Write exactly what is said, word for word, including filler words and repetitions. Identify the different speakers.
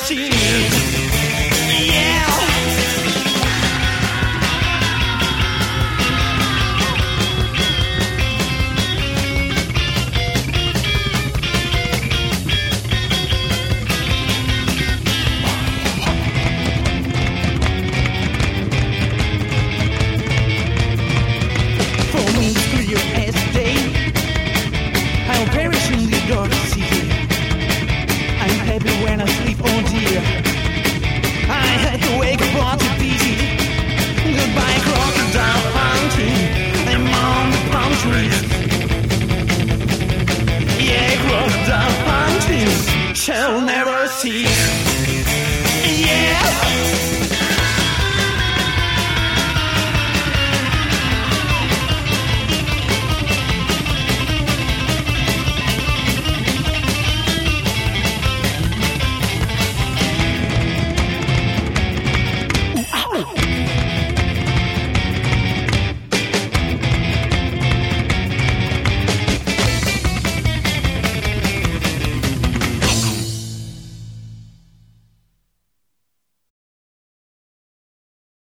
Speaker 1: cease. Yeah. For me, it's clear as day. I'll perish in the dark city. I'm happy when I sleep, oh dear. I had to wake up on the busy. Goodbye, crocodile hunting. I'm on the palm trees. Yeah, crocodile hunting shall never cease.